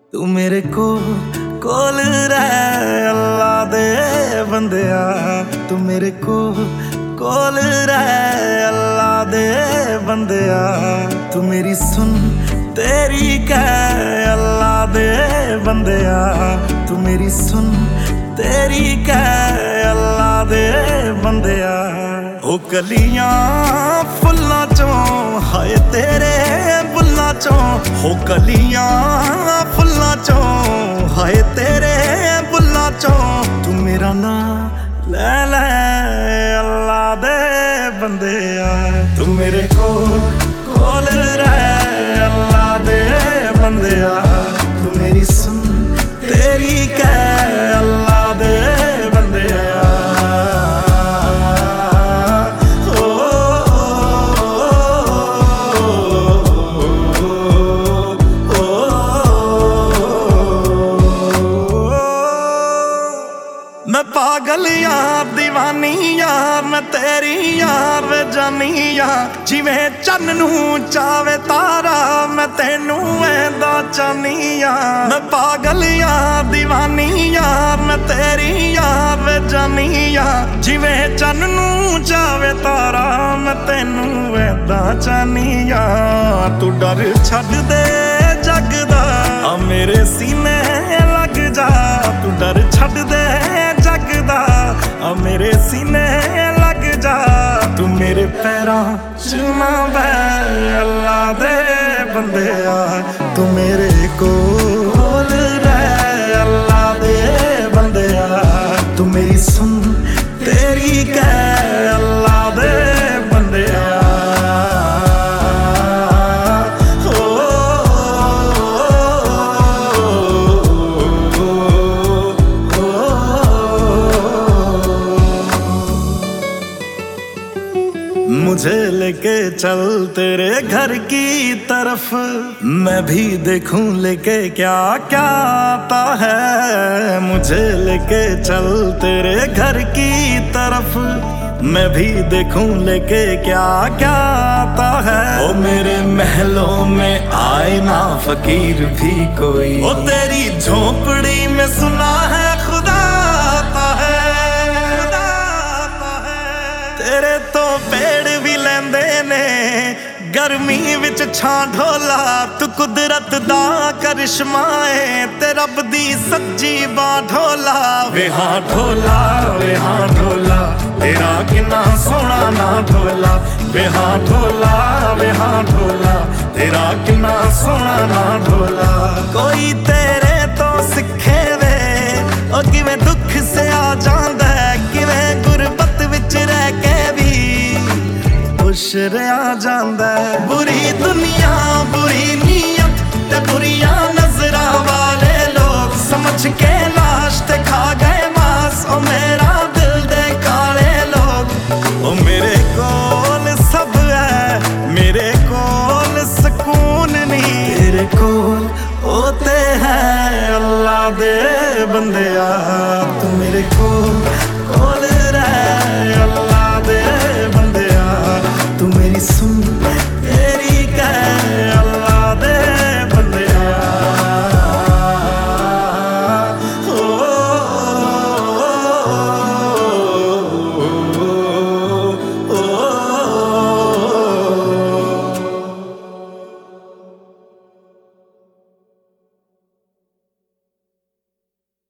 तू मेरे कोल रह अल्लाह दे बंदिया, तू मेरे कोल रह अल्लाह दे बंदिया। तू मेरी सुन तेरी कह अल्लाह दे बंदिया, तू मेरी सुन तेरी कह अल्लाह दे बंदिया। ओ कलियां फुल्लां चों हाय तेरे बुल्लां चों, हो कलियां फुल्लां चों हाय तेरे बुल्लां चों। तू मेरा नाम ले ले अल्लाह दे बंदिया, तू मेरे कोल रह अल्लाह दे बंदिया। तू मेरी सुन तेरी कह अल्लाह दे बंदिया। मैं पागल यार दीवानी यार, मैं तेरी यार वे जानी यार। जिवें चन्न नू चावे तारा मैं तेनू ऐंदा चाहनी यार। मैं पागल यार दीवानी यार, मैं तेरी यार वे जानी यार। जिवें चन्न नू चावे तारा मैं तेनू ऐंदा चाहनी यार। तू डर छड्ड दे जग दा आ मेरे सीने लग जा, तू डर छड्ड दे जग दा आ मेरे सीने लग जा। तू मेरे पैरां च ना बैठ अल्लाह दे बंदिया, तू मेरे कोल रह अल्लाह दे बंदिया। तू मेरी सुन तेरी कह अल्लाह दे बंदिया। मुझे लेके चल तेरे घर की तरफ, मैं भी देखूं लेके क्या क्या आता है। मुझे लेके चल तेरे घर की तरफ, मैं भी देखूं लेके क्या क्या आता है। ओ मेरे महलों में आए ना फकीर भी कोई, ओ तेरी झोंपड़ी में सुना है खुदा आता है। तेरे तो पेड़ भी लेंदे ने गर्मी विच छां ढोला। तू कुदरत दा करिश्मा है ते रब दी सच्ची बां ढोला। वे हां ढोला वे हां ढोला तेरा किन्ना सोहना ना ढोला। वे हां ढोला वे हां ढोला तेरा किन्ना सोहना ना ढोला। कोई तेरे तो सिखे वे ओ किवें दुख से आ जांदा है, किवें गुरबत विच रह के भी खुश रहा जांदा है। बुरी दुनिया बुरी नीयत ते बुरियां नजरां वाले लोग समझ के लाश ते खा गए मांस। ओ मेरा दिल दे काले लोग, ओ मेरे कोल सब है मेरे कोल सुकून नहीं। तेरे कोल होते हैं अल्लाह दे बंदिया, तू मेरे कोल